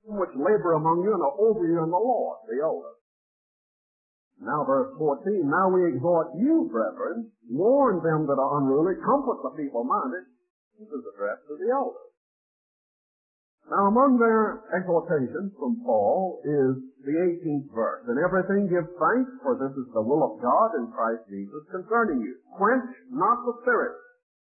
which labor among you and are over you in the Lord, the elders. Now verse 14, now we exhort you, brethren, warn them that are unruly, comfort the feeble-minded. This is addressed to the elders. Now among their exhortations from Paul is the 18th verse. In everything give thanks, for this is the will of God in Christ Jesus concerning you. Quench not the spirit.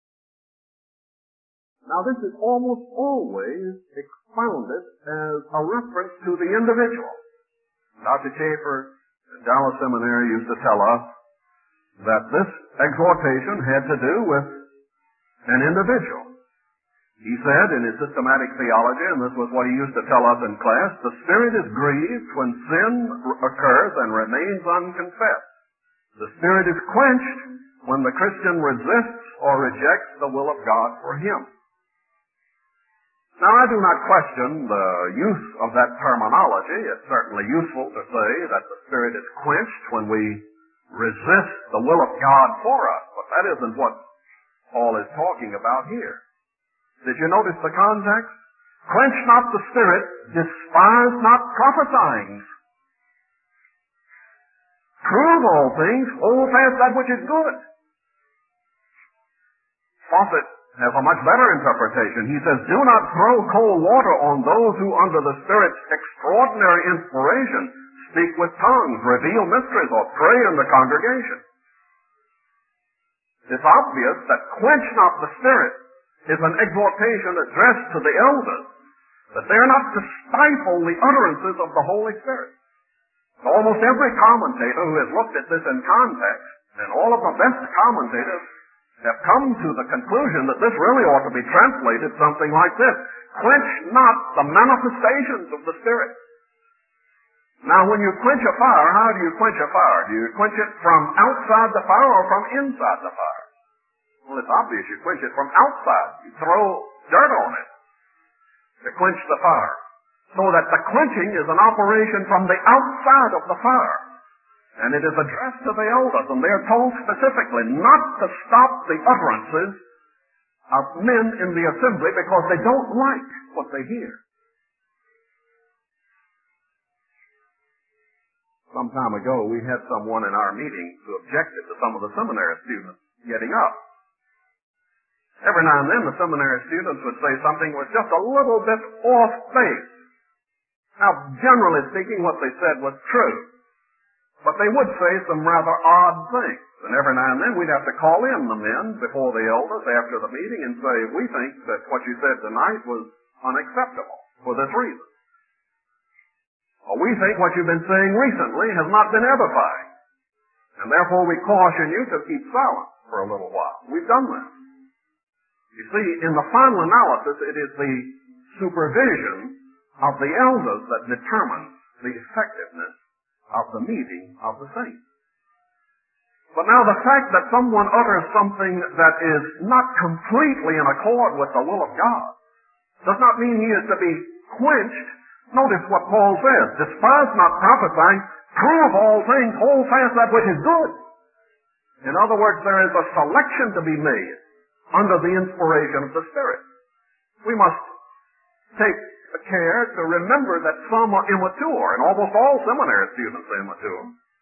Now this is almost always expounded as a reference to the individual. Dr. Schaefer at Dallas Seminary used to tell us that this exhortation had to do with an individual. He said in his systematic theology, and this was what he used to tell us in class, the Spirit is grieved when sin occurs and remains unconfessed. The Spirit is quenched when the Christian resists or rejects the will of God for him. Now, I do not question the use of that terminology. It's certainly useful to say that the Spirit is quenched when we resist the will of God for us, but that isn't what Paul is talking about here. Did you notice the context? Quench not the spirit, despise not prophesying. Prove all things, hold fast that which is good. Fawcett has a much better interpretation. He says, do not throw cold water on those who under the Spirit's extraordinary inspiration speak with tongues, reveal mysteries, or pray in the congregation. It's obvious that quench not the Spirit is an exhortation addressed to the elders, that they're not to stifle the utterances of the Holy Spirit. Almost every commentator who has looked at this in context, and all of the best commentators, have come to the conclusion that this really ought to be translated something like this: quench not the manifestations of the Spirit. Now, when you quench a fire, how do you quench a fire? Do you quench it from outside the fire or from inside the fire? Well, it's obvious you quench it from outside. You throw dirt on it to quench the fire. So that the quenching is an operation from the outside of the fire. And it is addressed to the elders, and they are told specifically not to stop the utterances of men in the assembly because they don't like what they hear. Some time ago, we had someone in our meeting who objected to some of the seminary students getting up. Every now and then, the seminary students would say something was just a little bit off base. Now, generally speaking, what they said was true. But they would say some rather odd things. And every now and then, we'd have to call in the men before the elders after the meeting and say, we think that what you said tonight was unacceptable for this reason. Or we think what you've been saying recently has not been edifying. And therefore, we caution you to keep silent for a little while. We've done that. You see, in the final analysis, it is the supervision of the elders that determines the effectiveness of the meeting of the saints. But now the fact that someone utters something that is not completely in accord with the will of God does not mean he is to be quenched. Notice what Paul says: despise not prophesying, prove all things, hold fast that which is good. In other words, there is a selection to be made under the inspiration of the Spirit. We must take care to remember that some are immature, and almost all seminary students are immature.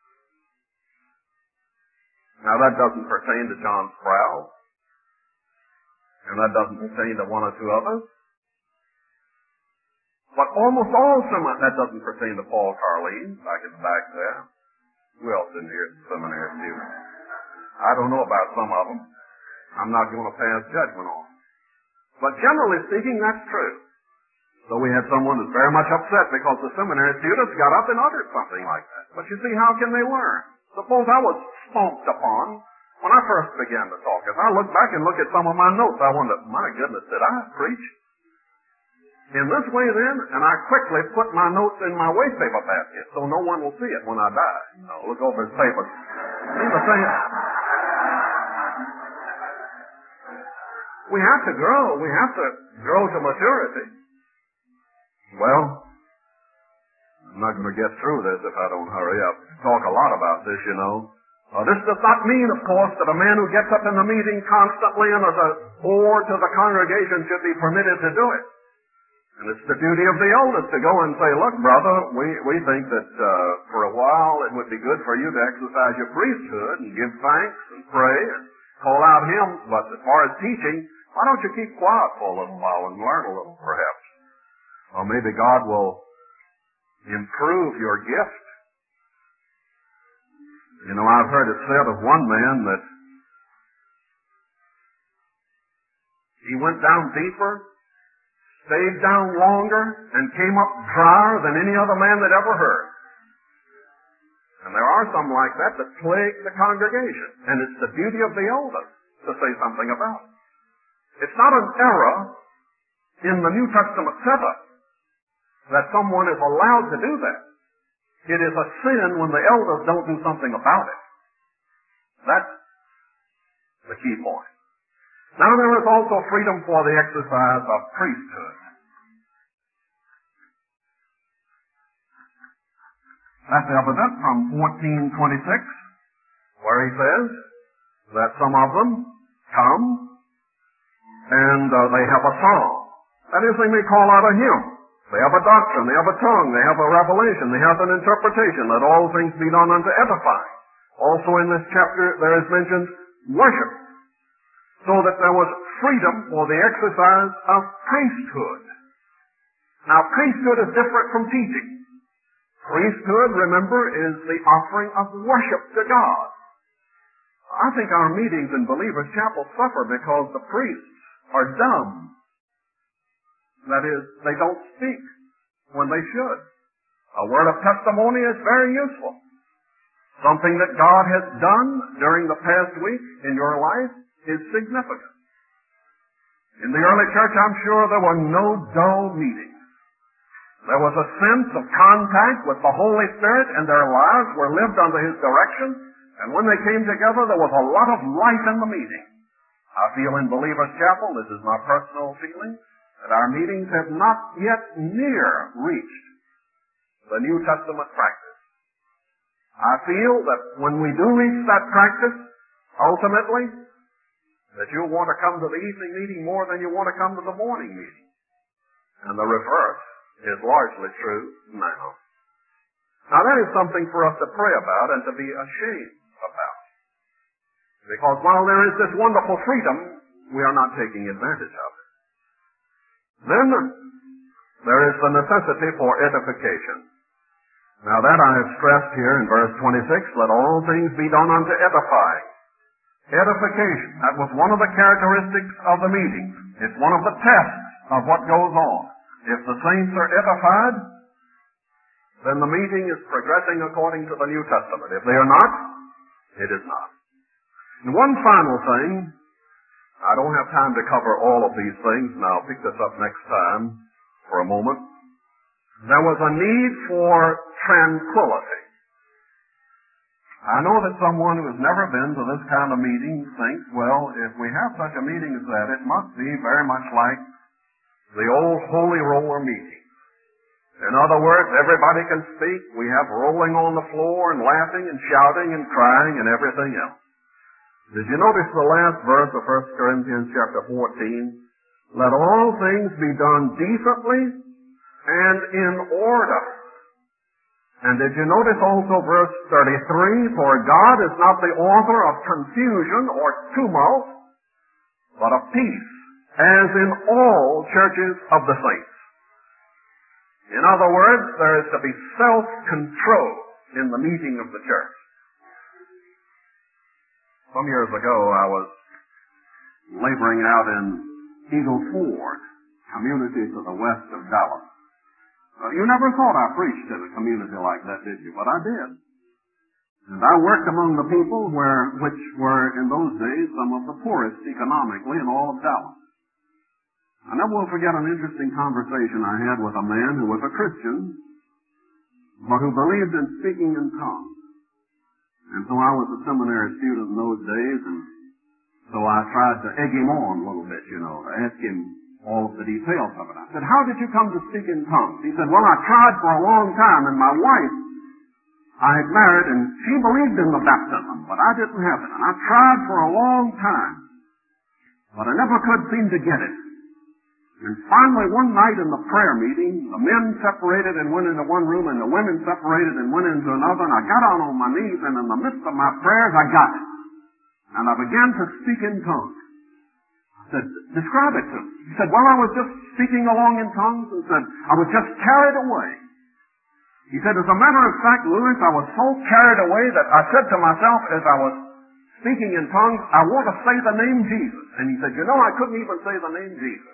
Now, that doesn't pertain to John Sproul, and that doesn't pertain to one or two others. But almost all that doesn't pertain to Paul Carlene, back in the back there. Who else in here is a seminary student? I don't know about some of them. I'm not going to pass judgment on them. But generally speaking, that's true. So we had someone who's very much upset because the seminary students got up and uttered something like that. But you see, how can they learn? Suppose I was stomped upon when I first began to talk. If I look back and look at some of my notes, I wonder, my goodness, did I preach in this way then? And I quickly put my notes in my waste paper basket so no one will see it when I die. You know, look over his papers. See the thing? We have to grow. We have to grow to maturity. Well, I'm not going to get through this if I don't hurry up. Talk a lot about this, you know. This does not mean, of course, that a man who gets up in the meeting constantly and as a bore to the congregation should be permitted to do it. And it's the duty of the elders to go and say, look, brother, we think that for a while it would be good for you to exercise your priesthood and give thanks and pray and call out hymns, but as far as teaching, why don't you keep quiet for a little while and learn a little, perhaps? Or maybe God will improve your gift. You know, I've heard it said of one man that he went down deeper, stayed down longer, and came up drier than any other man that ever heard. And there are some like that that plague the congregation. And it's the duty of the elders to say something about it. It's not an error in the New Testament setup that someone is allowed to do that. It is a sin when the elders don't do something about it. That's the key point. Now there is also freedom for the exercise of priesthood. That's evident from 14:26, where he says that some of them come and they have a song. That is, they may call out a hymn. They have a doctrine, they have a tongue, they have a revelation, they have an interpretation. Let all things be done unto edifying. Also in this chapter there is mentioned worship, so that there was freedom for the exercise of priesthood. Now, priesthood is different from teaching. Priesthood, remember, is the offering of worship to God. I think our meetings in Believers' Chapel suffer because the priests are dumb. That is, they don't speak when they should. A word of testimony is very useful. Something that God has done during the past week in your life is significant. In the early church, I'm sure there were no dull meetings. There was a sense of contact with the Holy Spirit, and their lives were lived under His direction, and when they came together, there was a lot of life in the meeting. I feel in Believers' Chapel, this is my personal feeling, that our meetings have not yet near reached the New Testament practice. I feel that when we do reach that practice, ultimately, that you'll want to come to the evening meeting more than you want to come to the morning meeting. And the reverse is largely true now. Now that is something for us to pray about and to be ashamed about. Because while there is this wonderful freedom, we are not taking advantage of it. Then there is the necessity for edification. Now that I have stressed here in verse 26, let all things be done unto edifying. Edification, that was one of the characteristics of the meeting. It's one of the tests of what goes on. If the saints are edified, then the meeting is progressing according to the New Testament. If they are not, it is not. And one final thing, I don't have time to cover all of these things, and I'll pick this up next time for a moment. There was a need for tranquility. I know that someone who has never been to this kind of meeting thinks, well, if we have such a meeting as that, it must be very much like the old holy roller meeting. In other words, everybody can speak. We have rolling on the floor and laughing and shouting and crying and everything else. Did you notice the last verse of 1 Corinthians chapter 14? Let all things be done decently and in order. And did you notice also verse 33? For God is not the author of confusion or tumult, but of peace, as in all churches of the saints. In other words, there is to be self-control in the meeting of the church. Some years ago, I was laboring out in Eagle Ford, community to the west of Dallas. You never thought I preached in a community like that, did you? But I did. And I worked among the people which were, in those days, some of the poorest economically in all of Dallas. I never will forget an interesting conversation I had with a man who was a Christian, but who believed in speaking in tongues. And so I was a seminary student in those days, and so I tried to egg him on a little bit, to ask him all of the details of it. I said, how did you come to speak in tongues? He said, well, I tried for a long time, and my wife, I had married, and she believed in the baptism, but I didn't have it. And I tried for a long time, but I never could seem to get it. And finally, one night in the prayer meeting, the men separated and went into one room, and the women separated and went into another, and I got down on my knees, and in the midst of my prayers, I got it. And I began to speak in tongues. I said, describe it to me. He said, well, I was just speaking along in tongues, and said, I was just carried away. He said, as a matter of fact, Lewis, I was so carried away that I said to myself as I was speaking in tongues, I want to say the name Jesus. And he said, you know, I couldn't even say the name Jesus.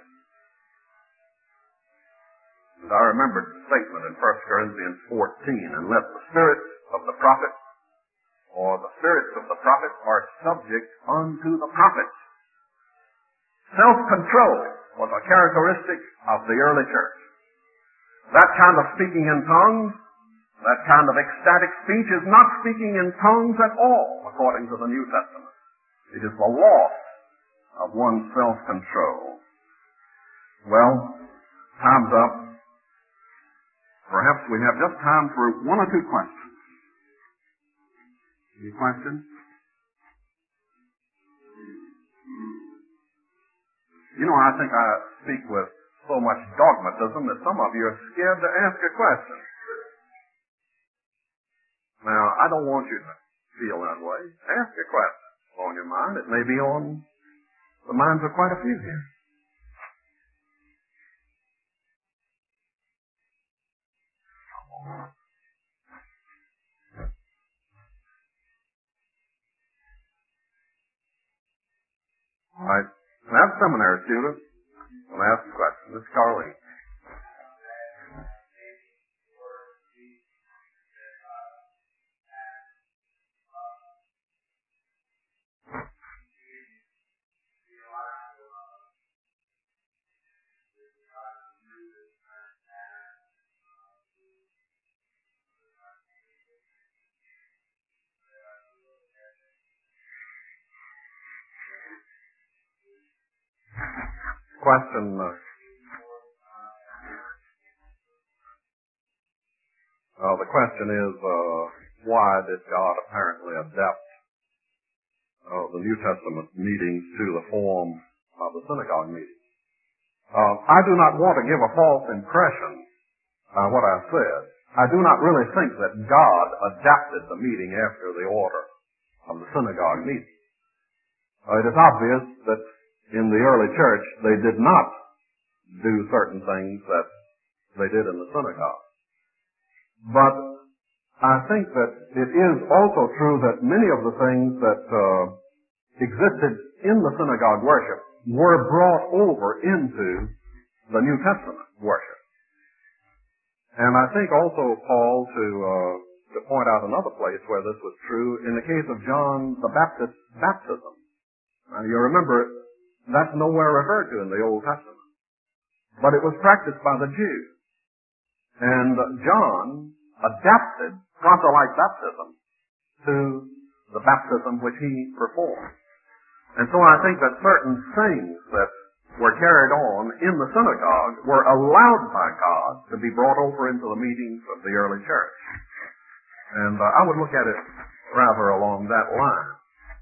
And I remembered the statement in 1 Corinthians 14, and let the spirits of the prophets, or the spirits of the prophets, are subject unto the prophets. Self-control was a characteristic of the early church. That kind of speaking in tongues, that kind of ecstatic speech is not speaking in tongues at all, according to the New Testament. It is the loss of one's self-control. Well, time's up. Perhaps we have just time for one or two questions. Any questions? You know, I think I speak with so much dogmatism that some of you are scared to ask a question. Now, I don't want you to feel that way. Ask a question on your mind. It may be on the minds of quite a few here. All right. That seminary student will ask the question. This is Carly. Question. The question is, why did God apparently adapt the New Testament meetings to the form of the synagogue meeting? I do not want to give a false impression by what I said. I do not really think that God adapted the meeting after the order of the synagogue meeting. It is obvious that in the early church they did not do certain things that they did in the synagogue. But I think that it is also true that many of the things that existed in the synagogue worship were brought over into the New Testament worship. And I think also, Paul, to point out another place where this was true, in the case of John the Baptist's baptism. Now, you remember, that's nowhere referred to in the Old Testament. But it was practiced by the Jews. And John adapted proselyte baptism to the baptism which he performed. And so I think that certain things that were carried on in the synagogue were allowed by God to be brought over into the meetings of the early church. And I would look at it rather along that line.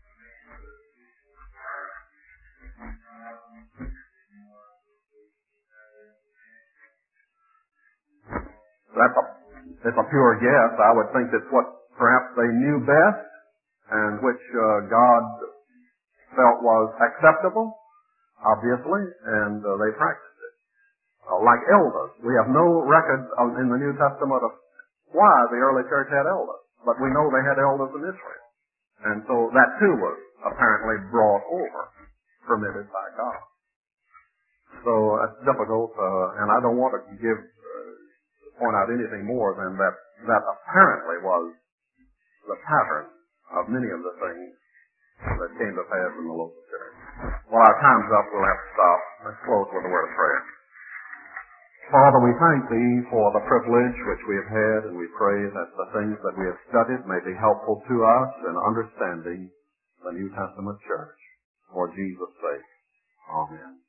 It's a pure guess. I would think that's what perhaps they knew best and which God felt was acceptable, obviously, and they practiced it. Like elders. We have no record in the New Testament of why the early church had elders, but we know they had elders in Israel. And so that too was apparently brought over, permitted by God. So it's difficult, and I don't want to point out anything more than that apparently was the pattern of many of the things that came to pass in the local church. Well, our time's up. We'll have to stop. Let's close with a word of prayer. Father, we thank Thee for the privilege which we have had, and we pray that the things that we have studied may be helpful to us in understanding the New Testament church. For Jesus' sake. Amen.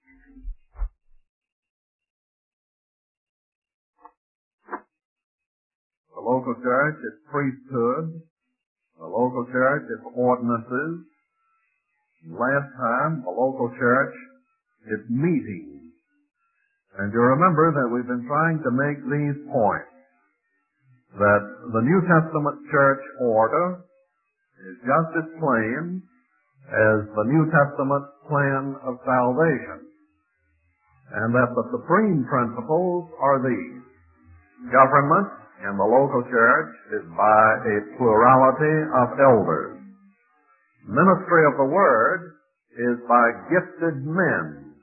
The local church is priesthood. The local church is ordinances. Last time, the local church is meetings. And you remember that we've been trying to make these points. That the New Testament church order is just as plain as the New Testament plan of salvation. And that the supreme principles are these. Government in the local church is by a plurality of elders. Ministry of the Word is by gifted men.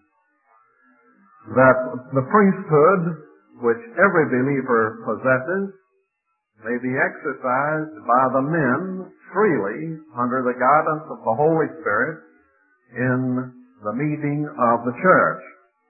That the priesthood, which every believer possesses, may be exercised by the men freely under the guidance of the Holy Spirit in the meeting of the church.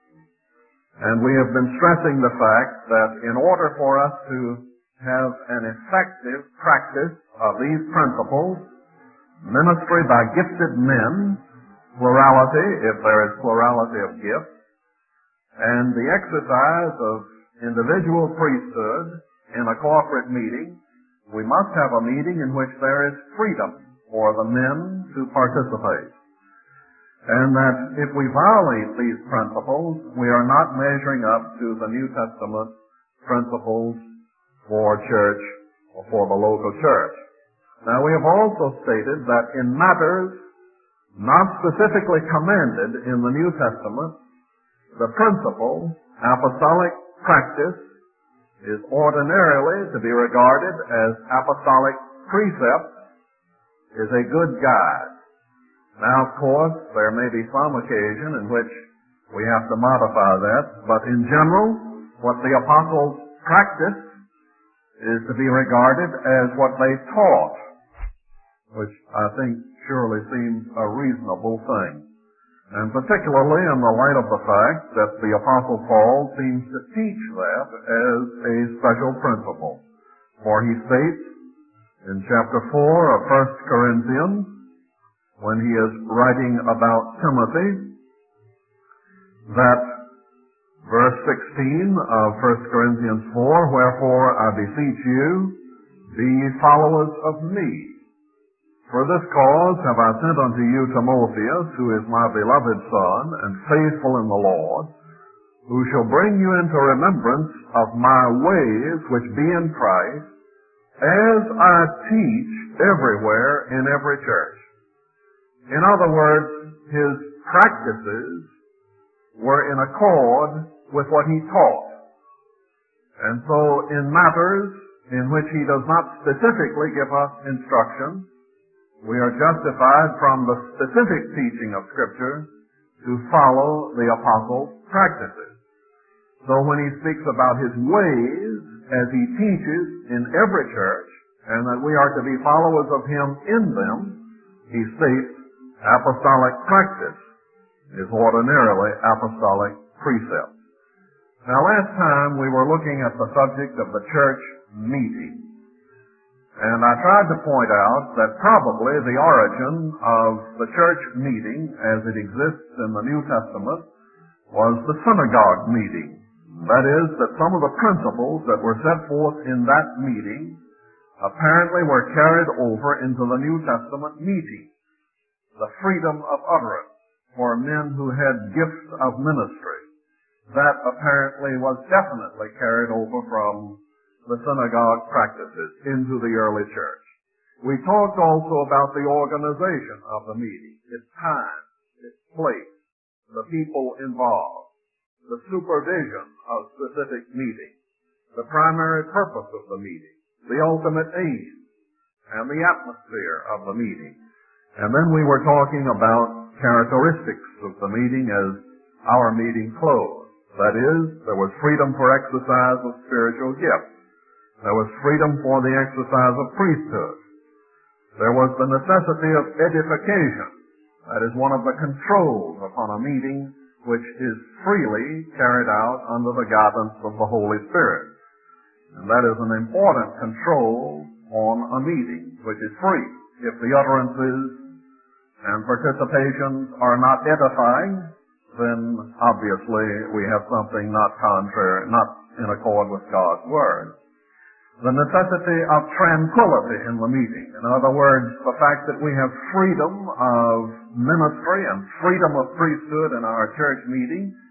And we have been stressing the fact that in order for us to have an effective practice of these principles, ministry by gifted men, plurality, if there is plurality of gifts, and the exercise of individual priesthood in a corporate meeting, we must have a meeting in which there is freedom for the men to participate. And that if we violate these principles, we are not measuring up to the New Testament principles for church or for the local church. Now we have also stated that in matters not specifically commanded in the New Testament, the principle, apostolic practice, is ordinarily to be regarded as apostolic precept, is a good guide. Now, of course, there may be some occasion in which we have to modify that, but in general, what the apostles practiced is to be regarded as what they taught, which I think surely seems a reasonable thing. And particularly in the light of the fact that the Apostle Paul seems to teach that as a special principle. For he states in chapter 4 of 1 Corinthians, when he is writing about Timothy, that verse 16 of 1 Corinthians 4, wherefore I beseech you, be ye followers of me. For this cause have I sent unto you Timotheus, who is my beloved son, and faithful in the Lord, who shall bring you into remembrance of my ways which be in Christ, as I teach everywhere in every church. In other words, his practices were in accord with what he taught. And so in matters in which he does not specifically give us instruction, we are justified from the specific teaching of Scripture to follow the apostles' practices. So when he speaks about his ways as he teaches in every church, and that we are to be followers of him in them, he states apostolic practice is ordinarily apostolic precept. Now last time we were looking at the subject of the church meeting. And I tried to point out that probably the origin of the church meeting as it exists in the New Testament was the synagogue meeting. That is, that some of the principles that were set forth in that meeting apparently were carried over into the New Testament meeting. The freedom of utterance for men who had gifts of ministry. That apparently was definitely carried over from the synagogue practices into the early church. We talked also about the organization of the meeting, its time, its place, the people involved, the supervision of specific meetings, the primary purpose of the meeting, the ultimate aim, and the atmosphere of the meeting. And then we were talking about characteristics of the meeting as our meeting closed. That is, there was freedom for exercise of spiritual gifts. There was freedom for the exercise of priesthood. There was the necessity of edification. That is one of the controls upon a meeting which is freely carried out under the guidance of the Holy Spirit. And that is an important control on a meeting which is free. If the utterances and participations are not edifying, then obviously we have something not contrary, not in accord with God's Word. The necessity of tranquility in the meeting. In other words, the fact that we have freedom of ministry and freedom of priesthood in our church meeting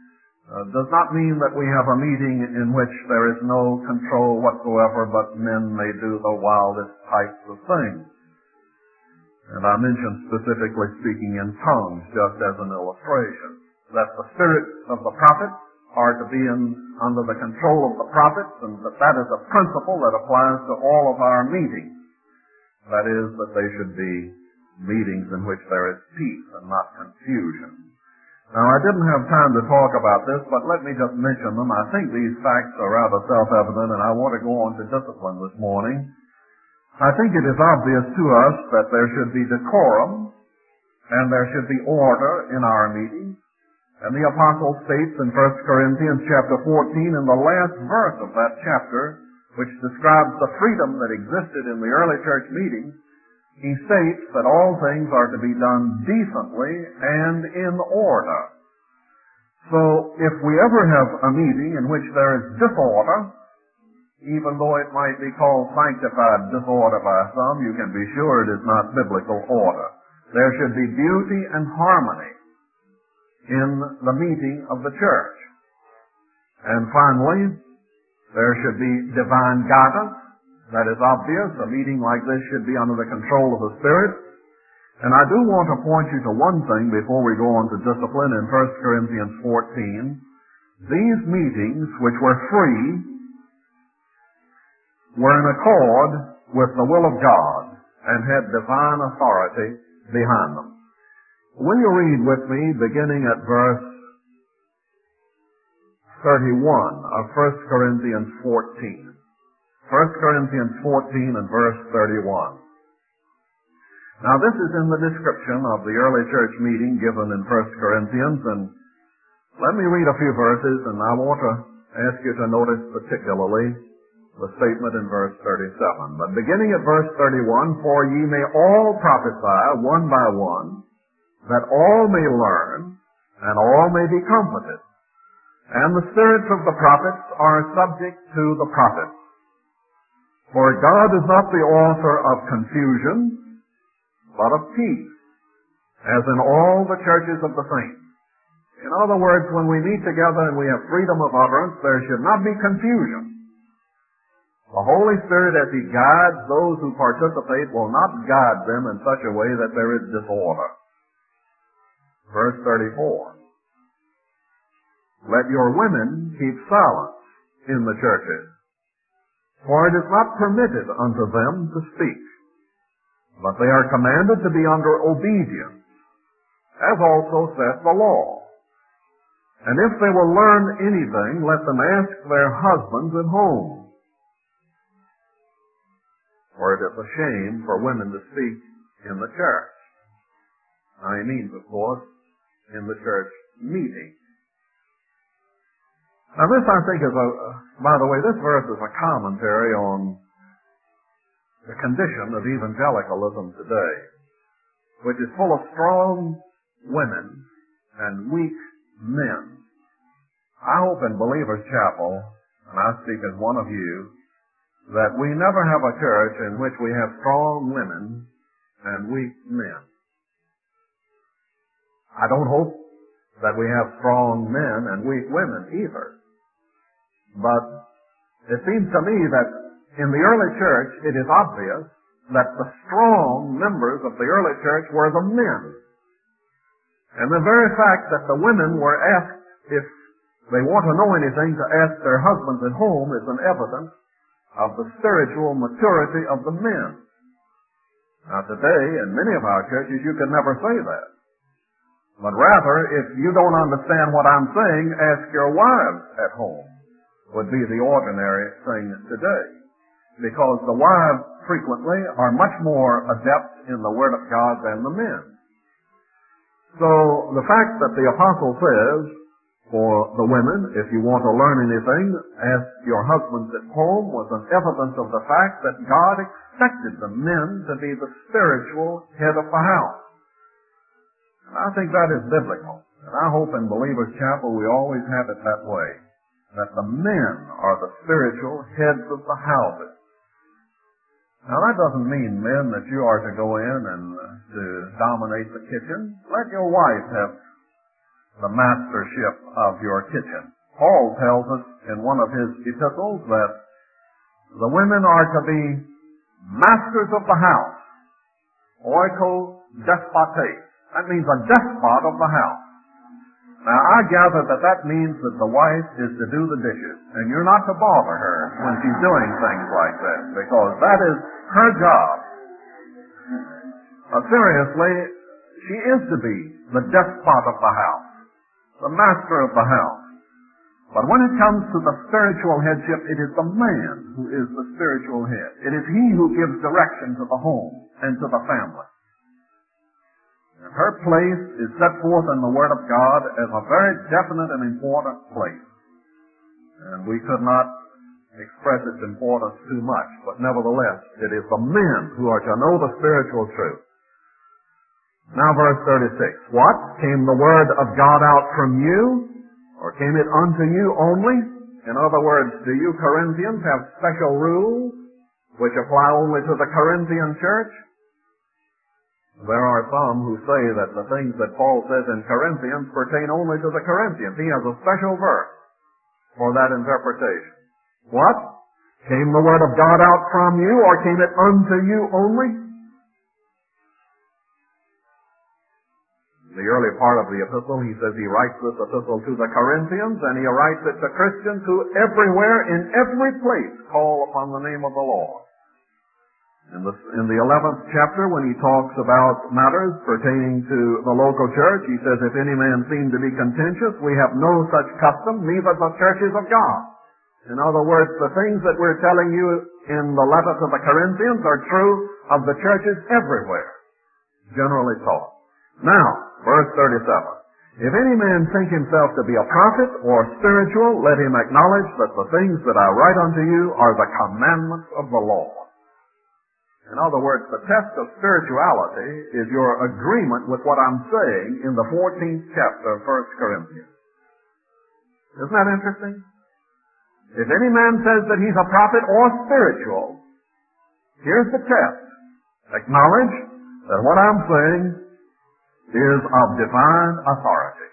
does not mean that we have a meeting in which there is no control whatsoever, but men may do the wildest types of things. And I mentioned specifically speaking in tongues, just as an illustration, that the spirits of the prophets are to be under the control of the prophets, and that is a principle that applies to all of our meetings. That is, that they should be meetings in which there is peace and not confusion. Now, I didn't have time to talk about this, but let me just mention them. I think these facts are rather self-evident, and I want to go on to discipline this morning. I think it is obvious to us that there should be decorum, and there should be order in our meetings. And the apostle states in 1 Corinthians chapter 14, in the last verse of that chapter, which describes the freedom that existed in the early church meetings, he states that all things are to be done decently and in order. So, if we ever have a meeting in which there is disorder, even though it might be called sanctified disorder by some, you can be sure it is not biblical order. There should be beauty and harmony in the meeting of the church. And finally, there should be divine guidance. That is obvious. A meeting like this should be under the control of the Spirit. And I do want to point you to one thing before we go on to discipline in 1 Corinthians 14. These meetings, which were free, were in accord with the will of God and had divine authority behind them. Will you read with me, beginning at verse 31 of 1 Corinthians 14. 1 Corinthians 14 and verse 31. Now, this is in the description of the early church meeting given in 1 Corinthians, and let me read a few verses, and I want to ask you to notice particularly the statement in verse 37. But beginning at verse 31, for ye may all prophesy one by one, that all may learn, and all may be comforted. And the spirits of the prophets are subject to the prophets. For God is not the author of confusion, but of peace, as in all the churches of the saints. In other words, when we meet together and we have freedom of utterance, there should not be confusion. The Holy Spirit, as He guides those who participate, will not guide them in such a way that there is disorder. Verse 34. Let your women keep silence in the churches, for it is not permitted unto them to speak, but they are commanded to be under obedience, as also saith the law. And if they will learn anything, let them ask their husbands at home. For it is a shame for women to speak in the church. Now, he means, of course, in the church meeting. Now, this, I think, is by the way, this verse is a commentary on the condition of evangelicalism today, which is full of strong women and weak men. I hope in Believers Chapel, and I speak as one of you, that we never have a church in which we have strong women and weak men. I don't hope that we have strong men and weak women either. But it seems to me that in the early church, it is obvious that the strong members of the early church were the men. And the very fact that the women were asked if they want to know anything to ask their husbands at home is an evidence of the spiritual maturity of the men. Now today, in many of our churches, you can never say that. But rather, if you don't understand what I'm saying, ask your wives at home, would be the ordinary thing today. Because the wives frequently are much more adept in the Word of God than the men. So the fact that the apostle says, for the women, if you want to learn anything, ask your husbands at home, was an evidence of the fact that God expected the men to be the spiritual head of the house. And I think that is biblical. And I hope in Believers Chapel we always have it that way, that the men are the spiritual heads of the houses. Now that doesn't mean, men, that you are to go in and to dominate the kitchen. Let your wife have the mastership of your kitchen. Paul tells us in one of his epistles that the women are to be masters of the house, oiko despotes. That means a despot of the house. Now, I gather that that means that the wife is to do the dishes, and you're not to bother her when she's doing things like that, because that is her job. Seriously, she is to be the despot of the house, the master of the house. But when it comes to the spiritual headship, it is the man who is the spiritual head. It is he who gives direction to the home and to the family. And her place is set forth in the Word of God as a very definite and important place. And we could not express its importance too much, but nevertheless, it is the men who are to know the spiritual truth. Now verse 36. What? Came the Word of God out from you? Or came it unto you only? In other words, do you Corinthians have special rules which apply only to the Corinthian church? There are some who say that the things that Paul says in Corinthians pertain only to the Corinthians. He has a special verse for that interpretation. What? Came the Word of God out from you, or came it unto you only? The early part of the epistle, he says he writes this epistle to the Corinthians, and he writes it to Christians who everywhere, in every place, call upon the name of the Lord. In the 11th chapter, when he talks about matters pertaining to the local church, he says, if any man seem to be contentious, we have no such custom, neither the churches of God. In other words, the things that we're telling you in the letter to the Corinthians are true of the churches everywhere, generally taught. Now, verse 37. If any man think himself to be a prophet or spiritual, let him acknowledge that the things that I write unto you are the commandments of the Lord. In other words, the test of spirituality is your agreement with what I'm saying in the 14th chapter of 1 Corinthians. Isn't that interesting? If any man says that he's a prophet or spiritual, here's the test. Acknowledge that what I'm saying is of divine authority.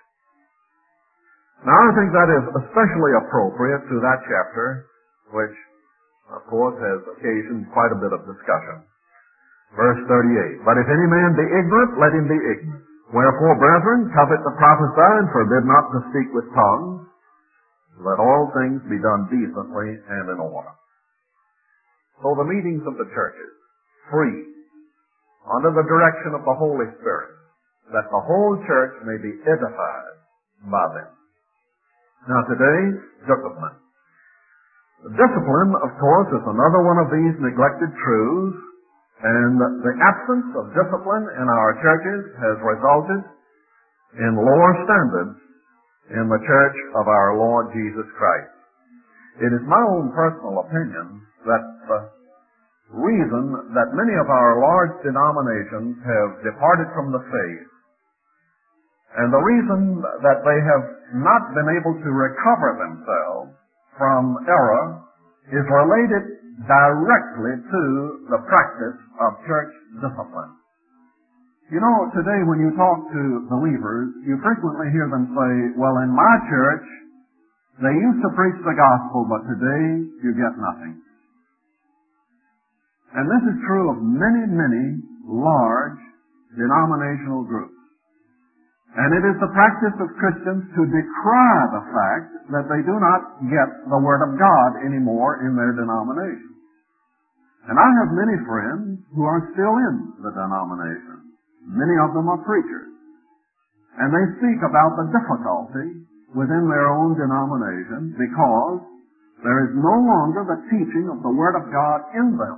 Now, I think that is especially appropriate to that chapter, which, of course, has occasioned quite a bit of discussion. Verse 38. But if any man be ignorant, let him be ignorant. Wherefore, brethren, covet to prophesy, and forbid not to speak with tongues. Let all things be done decently and in order. So the meetings of the churches, free, under the direction of the Holy Spirit, that the whole church may be edified by them. Now today, discipline. Discipline, of course, is another one of these neglected truths, and the absence of discipline in our churches has resulted in lower standards in the church of our Lord Jesus Christ. It is my own personal opinion that the reason that many of our large denominations have departed from the faith, and the reason that they have not been able to recover themselves from error is related directly to the practice of church discipline. You know, today when you talk to believers, you frequently hear them say, well, in my church, they used to preach the gospel, but today you get nothing. And this is true of many, many large denominational groups. And it is the practice of Christians to decry the fact that they do not get the Word of God anymore in their denomination. And I have many friends who are still in the denomination. Many of them are preachers. And they speak about the difficulty within their own denomination because there is no longer the teaching of the Word of God in them.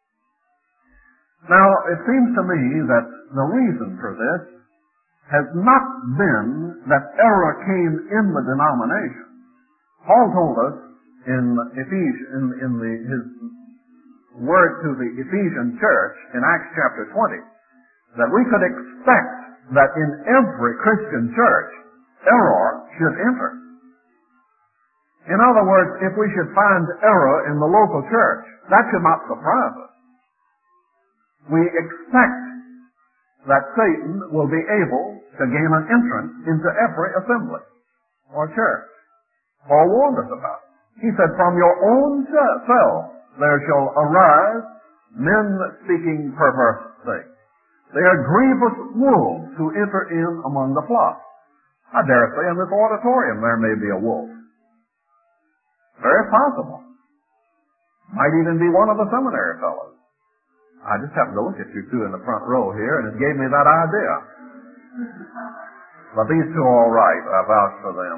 Now, it seems to me that the reason for this has not been that error came in the denomination. Paul told us in his word to the Ephesian church in Acts chapter 20 that we could expect that in every Christian church error should enter. In other words, if we should find error in the local church, that should not surprise us. We expect that Satan will be able to gain an entrance into every assembly or church. Paul warned us about it. He said, from your own self there shall arise men speaking perverse things. They are grievous wolves who enter in among the flock. I dare say in this auditorium there may be a wolf. Very possible. Might even be one of the seminary fellows. I just happened to look at you two in the front row here, and it gave me that idea. But these two are all right. I vouch for them.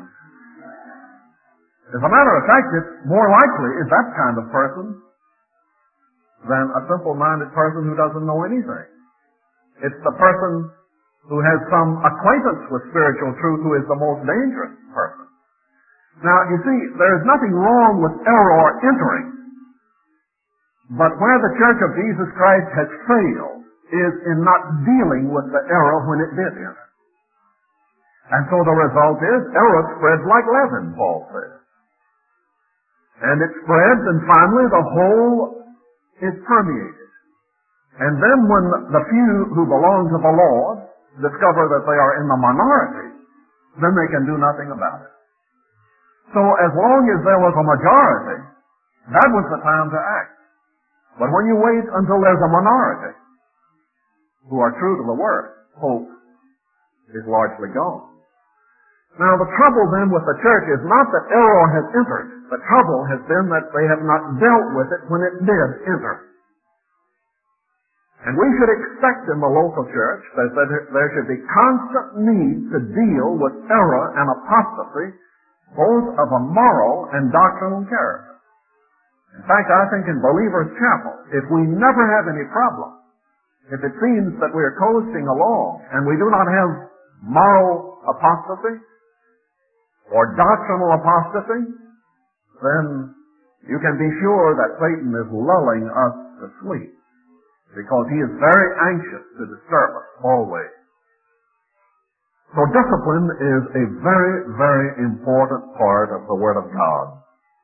As a matter of fact, it's more likely is that kind of person than a simple-minded person who doesn't know anything. It's the person who has some acquaintance with spiritual truth who is the most dangerous person. Now, you see, there is nothing wrong with error entering. But where the Church of Jesus Christ has failed is in not dealing with the error when it did enter. And so the result is error spreads like leaven, Paul says. And it spreads, and finally the whole is permeated. And then when the few who belong to the Lord discover that they are in the minority, then they can do nothing about it. So as long as there was a majority, that was the time to act. But when you wait until there's a minority who are true to the Word, hope is largely gone. Now the trouble then with the church is not that error has entered. The trouble has been that they have not dealt with it when it did enter. And we should expect in the local church that there should be constant need to deal with error and apostasy, both of a moral and doctrinal character. In fact, I think in Believers' Chapel, if we never have any problem, if it seems that we are coasting along and we do not have moral apostasy or doctrinal apostasy, then you can be sure that Satan is lulling us to sleep because he is very anxious to disturb us always. So discipline is a very, very important part of the Word of God.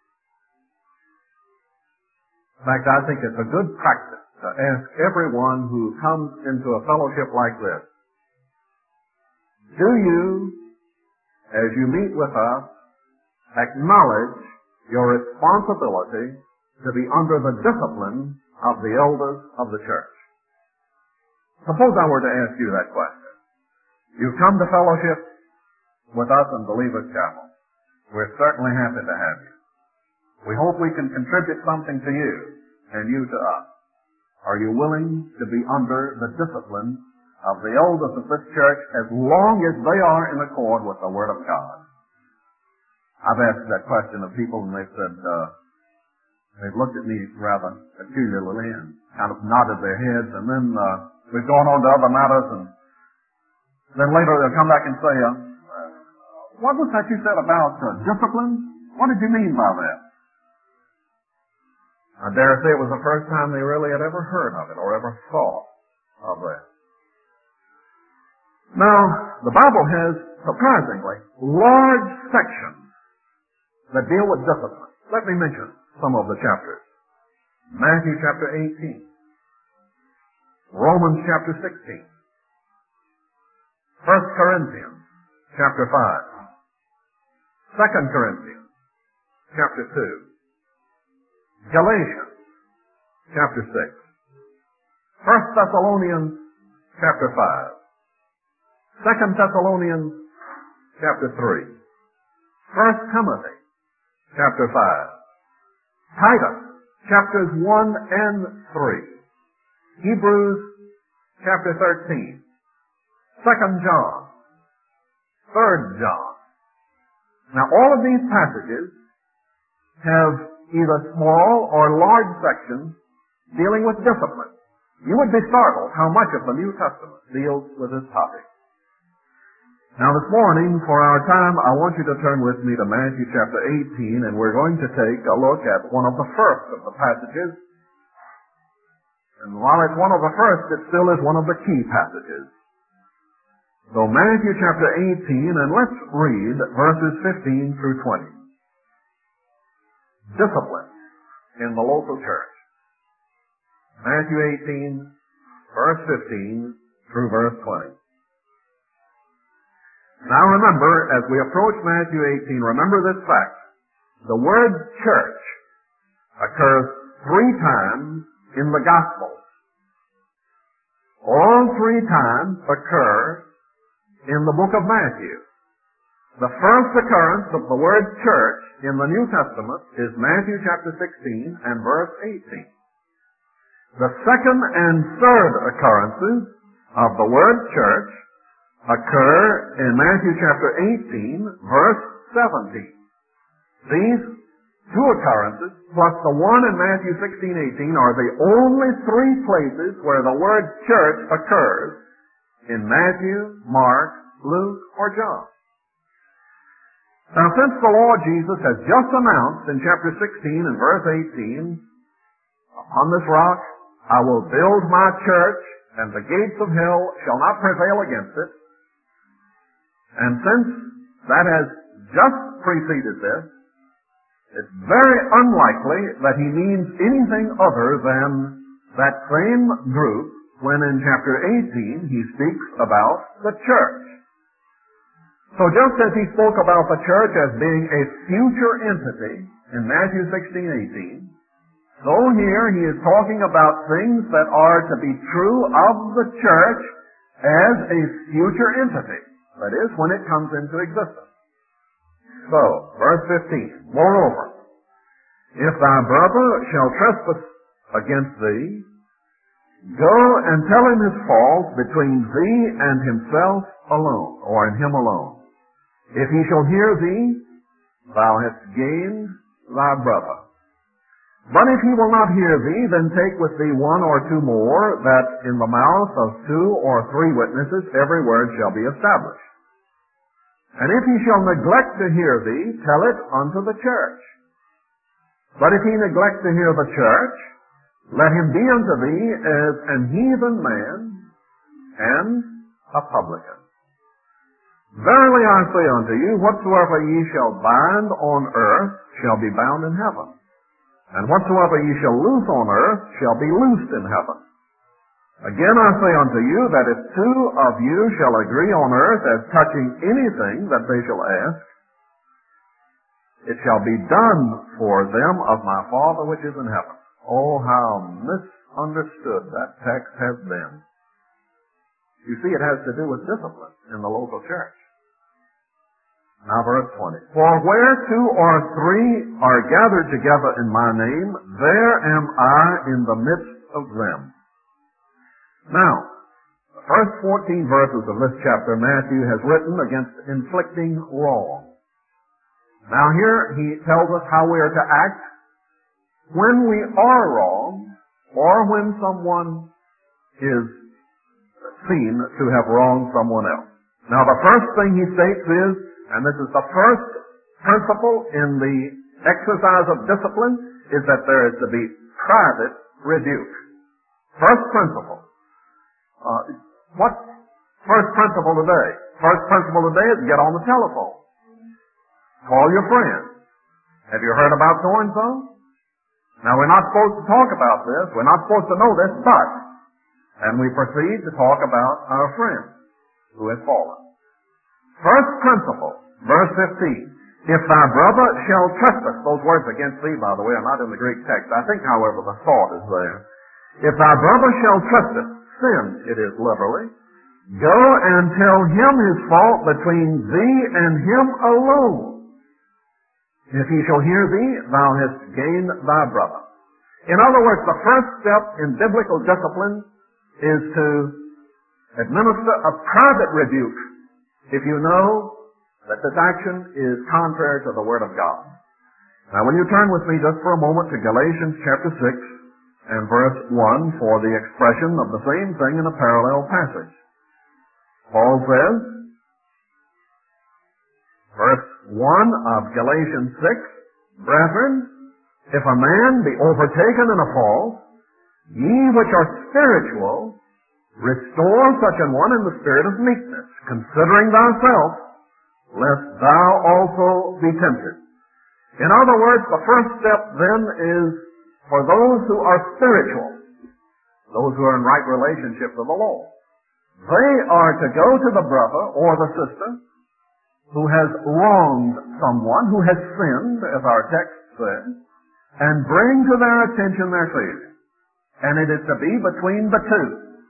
In fact, I think it's a good practice to ask everyone who comes into a fellowship like this, do you, as you meet with us, acknowledge your responsibility to be under the discipline of the elders of the church? Suppose I were to ask you that question. You've come to fellowship with us in Believers' Chapel. We're certainly happy to have you. We hope we can contribute something to you and you to us. Are you willing to be under the discipline of the elders of this church as long as they are in accord with the Word of God? I've asked that question of people and they've said, they've looked at me rather peculiarly and kind of nodded their heads, and then we've gone on to other matters, and then later they'll come back and say, what was that you said about discipline? What did you mean by that? I dare say it was the first time they really had ever heard of it or ever thought of that. Now, the Bible has, surprisingly, large sections that deal with discipline. Let me mention some of the chapters. Matthew chapter 18. Romans chapter 16. 1 Corinthians chapter 5. 2 Corinthians chapter 2. Galatians chapter 6. 1 Thessalonians chapter 5. 2 Thessalonians chapter 3. 1 Timothy chapter 5. Titus chapters 1 and 3. Hebrews chapter 13. 2 John. 3 John. Now all of these passages have either small or large sections dealing with discipline. You would be startled how much of the New Testament deals with this topic. Now this morning, for our time, I want you to turn with me to Matthew chapter 18, and we're going to take a look at one of the first of the passages. And while it's one of the first, it still is one of the key passages. So Matthew chapter 18, and let's read verses 15 through 20. Discipline in the local church. Matthew 18, verse 15 through verse 20. Now remember, as we approach Matthew 18, remember this fact. The word church occurs 3 times in the Gospels. All 3 times occur in the book of Matthew. The first occurrence of the word church in the New Testament is Matthew chapter 16 and verse 18. The second and third occurrences of the word church occur in Matthew chapter 18, verse 17. These 2 occurrences, plus the one in Matthew 16:18, are the only 3 places where the word church occurs in Matthew, Mark, Luke, or John. Now, since the Lord Jesus has just announced in chapter 16 and verse 18, upon this rock I will build my church, and the gates of hell shall not prevail against it, and since that has just preceded this, it's very unlikely that he means anything other than that same group when in chapter 18 he speaks about the church. So just as he spoke about the church as being a future entity in Matthew 16:18, so here he is talking about things that are to be true of the church as a future entity. That is, when it comes into existence. So, verse 15, moreover, if thy brother shall trespass against thee, go and tell him his fault between thee and himself alone, or in him alone. If he shall hear thee, thou hast gained thy brother. But if he will not hear thee, then take with thee 1 or 2 more, that in the mouth of 2 or 3 witnesses every word shall be established. And if he shall neglect to hear thee, tell it unto the church. But if he neglect to hear the church, let him be unto thee as an heathen man and a publican. Verily I say unto you, whatsoever ye shall bind on earth shall be bound in heaven, and whatsoever ye shall loose on earth shall be loosed in heaven. Again I say unto you, that if 2 of you shall agree on earth as touching anything that they shall ask, it shall be done for them of my Father which is in heaven. Oh, how misunderstood that text has been. You see, it has to do with discipline in the local church. Now verse 20. For where 2 or 3 are gathered together in my name, there am I in the midst of them. Now, the first 14 verses of this chapter Matthew has written against inflicting wrong. Now here he tells us how we are to act when we are wrong, or when someone is seen to have wronged someone else. Now the first thing he states is, and this is the first principle in the exercise of discipline, is that there is to be private rebuke. First principle. What first principle today? First principle today is get on the telephone. Call your friend. Have you heard about so-and-so? Now we're not supposed to talk about this. We're not supposed to know this, but, and we proceed to talk about our friend who has fallen. First principle, verse 15. If thy brother shall trespass, those words against thee, by the way, are not in the Greek text. I think, however, the thought is there. If thy brother shall trespass, sin it is literally, go and tell him his fault between thee and him alone. If he shall hear thee, thou hast gained thy brother. In other words, the first step in biblical discipline is to administer a private rebuke if you know that this action is contrary to the Word of God. Now, when you turn with me just for a moment to Galatians chapter 6 and verse 1 for the expression of the same thing in a parallel passage. Paul says, verse 1 of Galatians 6, Brethren, if a man be overtaken in a fault, ye which are spiritual, restore such an one in the spirit of meekness, considering thyself, lest thou also be tempted. In other words, the first step then is for those who are spiritual, those who are in right relationship with the Lord. They are to go to the brother or the sister who has wronged someone, who has sinned, as our text says, and bring to their attention their failure. And it is to be between the two.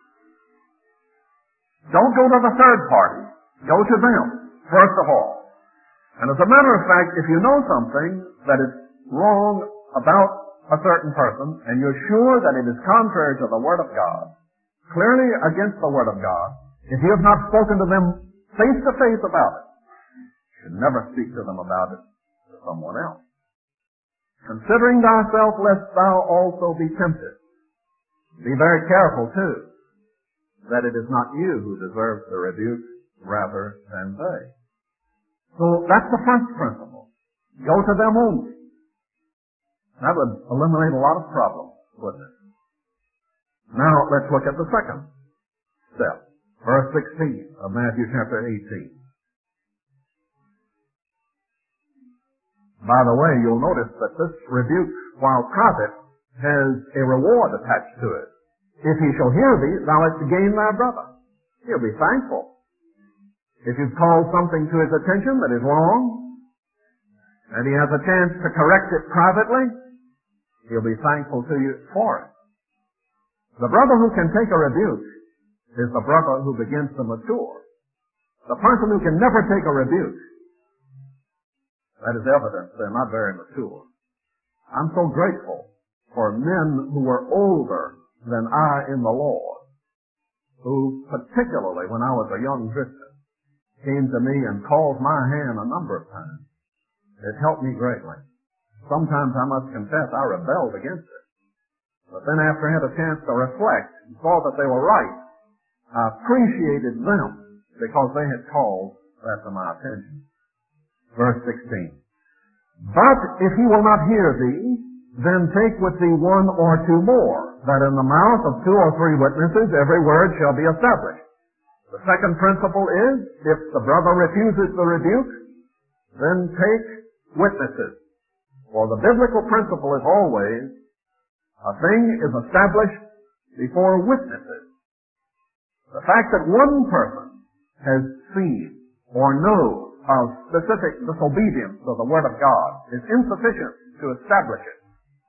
Don't go to the third party. Go to them, first of all. And as a matter of fact, if you know something that is wrong about a certain person, and you're sure that it is contrary to the Word of God, clearly against the Word of God, if you have not spoken to them face to face about it, you should never speak to them about it to someone else. Considering thyself lest thou also be tempted. Be very careful, too, that it is not you who deserves the rebuke rather than they. So that's the first principle. Go to them only. That would eliminate a lot of problems, wouldn't it? Now, let's look at the second step. Verse 16 of Matthew chapter 18. By the way, you'll notice that this rebuke, while private, has a reward attached to it. If he shall hear thee, thou hast gained thy brother. He'll be thankful. If you've called something to his attention that is wrong, and he has a chance to correct it privately, he'll be thankful to you for it. The brother who can take a rebuke is the brother who begins to mature. The person who can never take a rebuke, that is evidence they're not very mature. I'm so grateful for men who were older than I in the Lord, who particularly when I was a young Christian, came to me and called my hand a number of times. It helped me greatly. Sometimes I must confess I rebelled against it. But then after I had a chance to reflect and saw that they were right, I appreciated them because they had called that to my attention. Verse 16. But if he will not hear thee, then take with thee one or two more, that in the mouth of 2 or 3 witnesses every word shall be established. The second principle is, if the brother refuses the rebuke, then take witnesses. For the biblical principle is always, a thing is established before witnesses. The fact that one person has seen or knows of specific disobedience to the Word of God is insufficient to establish it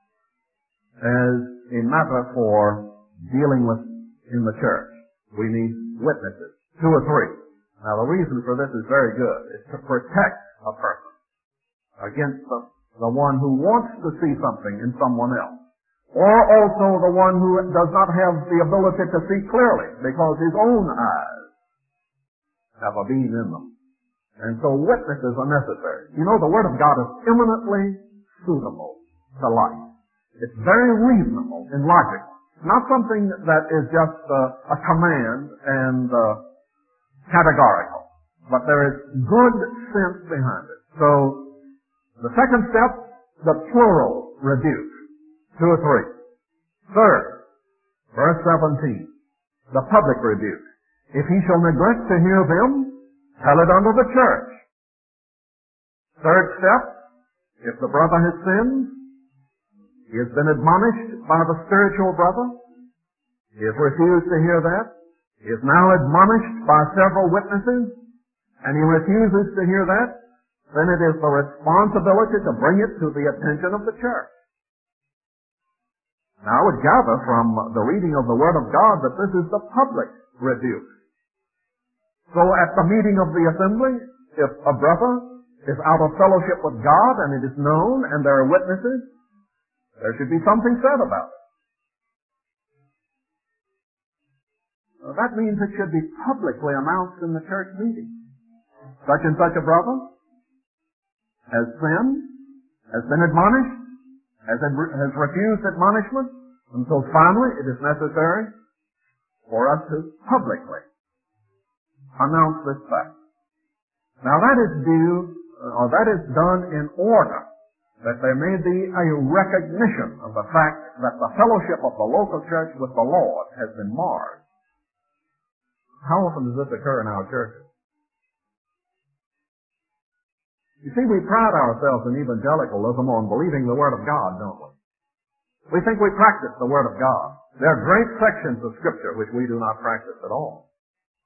as a matter for dealing with in the church. We need witnesses, 2 or 3. Now the reason for this is very good. It's to protect a person against the one who wants to see something in someone else. Or also the one who does not have the ability to see clearly because his own eyes have a beam in them. And so witnesses are necessary. You know, the Word of God is eminently suitable to life. It's very reasonable and logical. Not something that is just a command and categorical. But there is good sense behind it. So, the second step, the plural rebuke. 2 or 3. Third, verse 17, the public rebuke. If he shall neglect to hear them, tell it unto the church. Third step, if the brother has sinned, he has been admonished by the spiritual brother, he has refused to hear that, he is now admonished by several witnesses, and he refuses to hear that, then it is the responsibility to bring it to the attention of the church. Now I would gather from the reading of the Word of God that this is the public rebuke. So at the meeting of the assembly, if a brother is out of fellowship with God and it is known and there are witnesses, there should be something said about it. Well, that means it should be publicly announced in the church meeting. Such and such a brother has sinned, has been admonished, has refused admonishment, and so finally it is necessary for us to publicly announce this fact. Now that is done in order that there may be a recognition of the fact that the fellowship of the local church with the Lord has been marred. How often does this occur in our churches? You see, we pride ourselves in evangelicalism on believing the Word of God, don't we? We think we practice the Word of God. There are great sections of Scripture which we do not practice at all.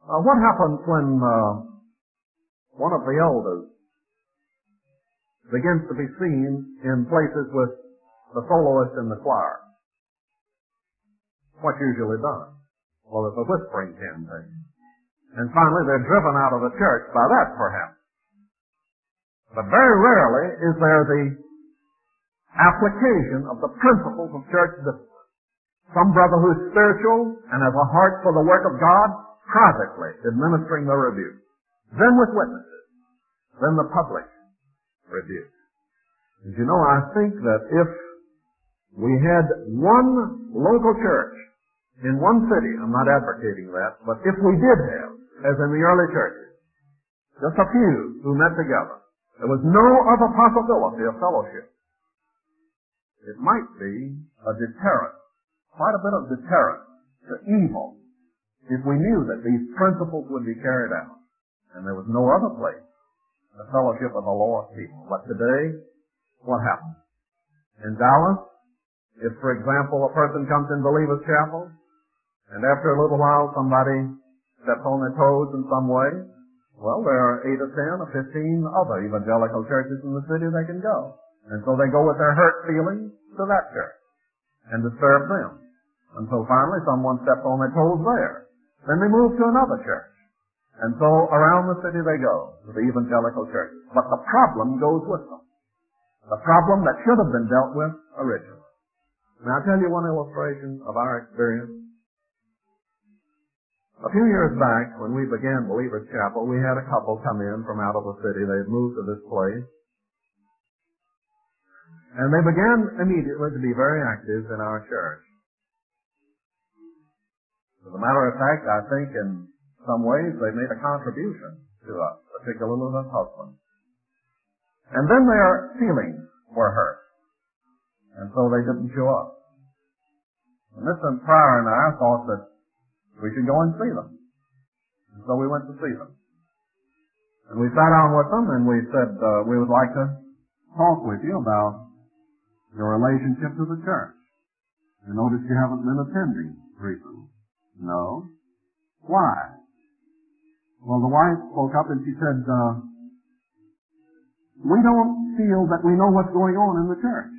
What happens when one of the elders begins to be seen in places with the soloist in the choir? What's usually done? Well, it's a whispering campaign. And finally, they're driven out of the church by that, perhaps. But very rarely is there the application of the principles of church discipline. Some brother who's spiritual and has a heart for the work of God, privately administering the rebuke. Then with witnesses. Then the public rebuke. As you know, I think that if we had one local church in one city, I'm not advocating that, but if we did have, as in the early churches, just a few who met together, there was no other possibility of fellowship. It might be a deterrent, quite a bit of deterrent to evil, if we knew that these principles would be carried out, and there was no other place to fellowship with the lost people. But today, what happens? In Dallas, if, for example, a person comes in Believers Chapel, and after a little while somebody steps on their toes in some way, well, there are 8 or 10 or 15 other evangelical churches in the city they can go. And so they go with their hurt feelings to that church and disturb them. And so finally someone steps on their toes there. Then they move to another church. And so around the city they go, to the evangelical churches. But the problem goes with them. The problem that should have been dealt with originally. Now I'll tell you one illustration of our experience. A few years back, when we began Believers Chapel, we had a couple come in from out of the city. They had moved to this place. And they began immediately to be very active in our church. As a matter of fact, I think in some ways they made a contribution to us, particularly the husbands. And then their feelings were hurt. And so they didn't show up. And Mr. Pryor and I thought that we should go and see them. And so we went to see them. And we sat down with them and we said, we would like to talk with you about your relationship to the church. I notice you haven't been attending recently. No. Why? Well, the wife spoke up and she said, we don't feel that we know what's going on in the church.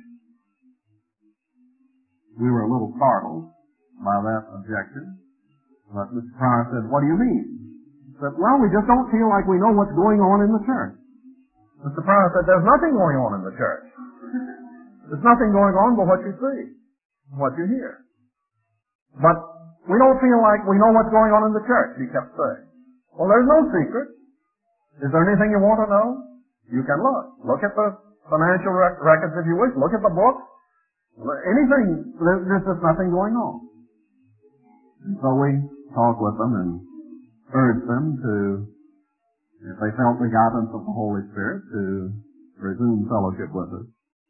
We were a little startled by that objection. But Mr. Pryor said, what do you mean? He said, well, we just don't feel like we know what's going on in the church. Mr. Pryor said, there's nothing going on in the church. There's nothing going on but what you see, what you hear. But we don't feel like we know what's going on in the church, he kept saying. Well, there's no secret. Is there anything you want to know? You can look. Look at the financial records if you wish. Look at the books. Anything. There's just nothing going on. And so we talked with them and urged them to, if they felt the guidance of the Holy Spirit, to resume fellowship with us.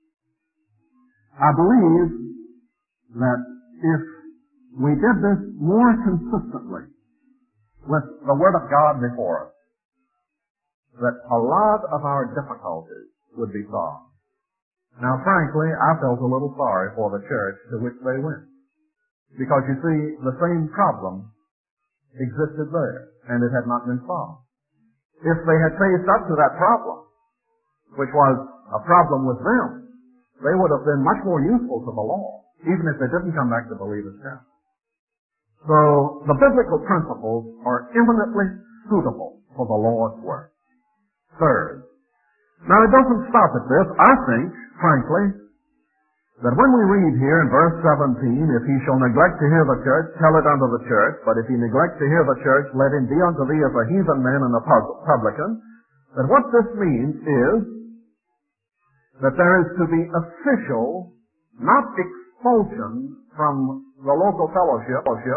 I believe that if we did this more consistently with the Word of God before us, that a lot of our difficulties would be solved. Now, frankly, I felt a little sorry for the church to which they went. Because, you see, the same problem existed there, and it had not been solved. If they had faced up to that problem, which was a problem with them, they would have been much more useful to the law, even if they didn't come back to Believers Chapel. So, the biblical principles are eminently suitable for the Lord's work. Third, now it doesn't stop at this. I think, frankly, that when we read here in verse 17, if he shall neglect to hear the church, tell it unto the church, but if he neglect to hear the church, let him be unto thee as a heathen man and a publican, that what this means is that there is to be official, not expulsion from the local fellowship,